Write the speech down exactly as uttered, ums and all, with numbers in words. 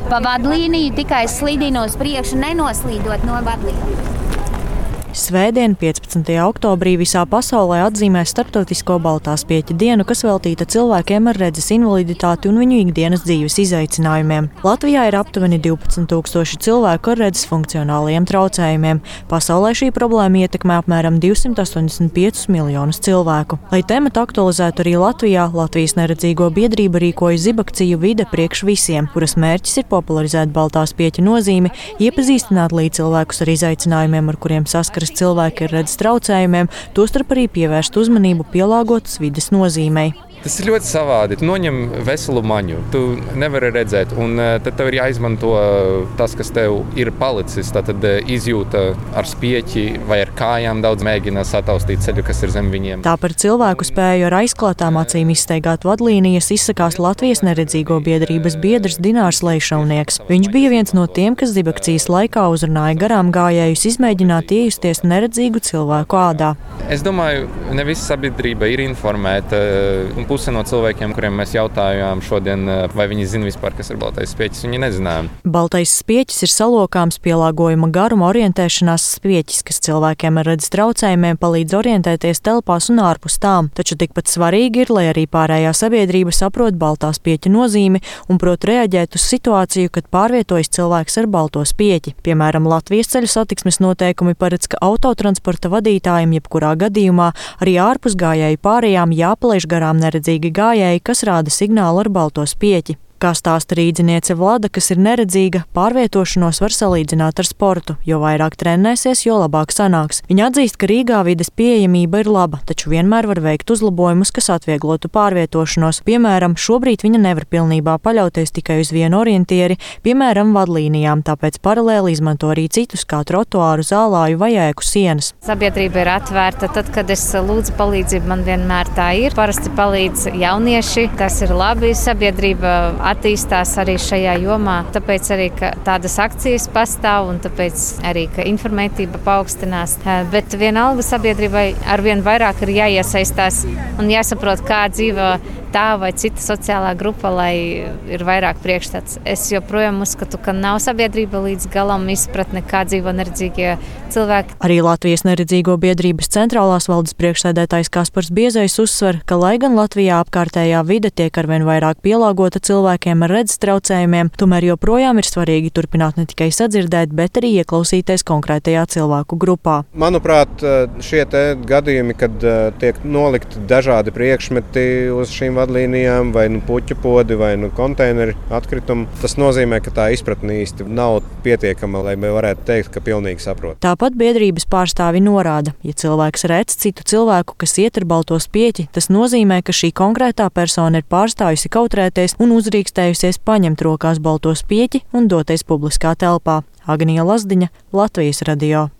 pa vadlīniju, tikai slidina uz priekšu, nenoslīdot no vadlīnijas. Svētdien, piecpadsmitajā oktobrī, visā pasaulē atzīmē Starptautisko baltā spieķa dienu, kas veltīta cilvēkiem ar redzes invaliditāti un viņu ikdienas dzīves izaicinājumiem. Latvijā ir aptuveni divpadsmit tūkstoši cilvēku ar redzes funkcionālajiem traucējumiem. Pasaulē šī problēma ietekmē apmēram divsimt astoņdesmit piecus miljonus cilvēku. Lai tematu aktualizētu arī Latvijā, Latvijas neredzīgo biedrība rīkoja zibakciju Vide priekš visiem, kuras mērķis ir popularizēt baltā spieķa nozīmi, iepazīstināt līdzcilvēkus ar izaicinājumiem, ar kuriem saskaras cilvēki ar redzes traucējumiem, tostarp arī pievērst uzmanību pielāgotas vides nozīmei. Tas ir ļoti savādi. Tu noņem veselu maņu, tu nevari redzēt, un tad tev ir jāizmanto tas, kas tev ir palicis. Tad izjūta ar spieķi vai ar kājām daudz mēģina sataustīt ceļu, kas ir zem viņiem. Tā par cilvēku spēju ar aizklātām acīm izstaigāt vadlīnijas izsakās Latvijas neredzīgo biedrības biedrs Dinārs Leišaunieks. Viņš bija viens no tiem, kas zibakcijas laikā uzrunāja garām gājējus izmēģināt iejusties neredzīgu cilvēku ādā. Es domāju, ne visa sabiedrība ir informēta. Puse no cilvēkiem, kuriem mēs jautājām šodien, vai viņi zina vispār, kas ir baltais spieķis, viņi nezināja. Baltais spieķis ir salokāms pielāgojuma garuma orientēšanās spieķis, kas cilvēkiem ar redzes traucējumiem palīdz orientēties telpās un ārpus tām. Taču tikpat svarīgi ir, lai arī pārējā sabiedrība saprot baltā spieķa nozīmi un prot reaģēt uz situāciju, kad pārvietojas cilvēks ar balto spieķi. Piemēram, Latvijas ceļu satiksmes noteikumi paredz, ka autotransporta vadītājiem jebkurā gadījumā arī ārpus gājēju pārējām jāpalaiž garām neredzīgiem Redzīgi gājēji, kas rāda signālu ar balto spieķi. Kā stāsta rīdziniece Vlada, kas ir neredzīga, pārvietošanos var salīdzināt ar sportu. Jo vairāk trenēsies, jo labāk sanāks. Viņa atzīst, ka Rīgā vides pieejamība ir laba, taču vienmēr var veikt uzlabojumus, kas atvieglotu pārvietošanos. Piemēram, šobrīd viņa nevar pilnībā paļauties tikai uz vienu orientieri, piemēram, vadlīnijām, tāpēc paralēli izmanto arī citus, kā trotuāru, zālāju vai ēku sienas. Sabiedrība ir atvērta. Tad, kad es lūdzu palīdzību, man vienmēr tā ir. Parasti palīdz jaunieši. Tas ir labi. Sabiedrība attīstās arī šajā jomā, tāpēc arī, ka tādas akcijas pastāv un tāpēc arī, ka informētība paaugstinās. Bet vienalga sabiedrībai arvien vairāk ir jāiesaistās un jāsaprot, kā dzīvo tā vai cita sociālā grupa, lai ir vairāk priekšstats. Es joprojām uzskatu, ka nav sabiedrība līdz galam izpratne, kā dzīvo neredzīgie cilvēki. Arī Latvijas neredzīgo biedrības centrālās valdes priekšsēdētājs Kaspars Biezais uzsver, ka lai gan Latvijā apkārtējā vide tiek arvien vairāk pielāgota cilvēkiem ar redzes traucējumiem, tomēr joprojām ir svarīgi turpināt ne tikai sadzirdēt, bet arī ieklausīties konkrētajā cilvēku grupā. Manuprāt, šie te gadījumi, kad tiek nolikti dažādi priekšmeti uz šīm vadlīnijām, vai nu puķu podi, vai nu konteineri atkritumi, tas nozīmē, ka tā izpratne īsti nav pietiekama, lai mēs varētu teikt, ka pilnīgi saprot. Tāpat biedrības pārstāvi norāda, ja cilvēks redz citu cilvēku, kas iet ar balto spieķi, tas nozīmē, ka šī konkrētā persona ir pārstājusi kautrēties un uzrīkstējusies paņemt rokās balto spieķi un doties publiskā telpā. Agnija Lazdiņa, Latvijas radio.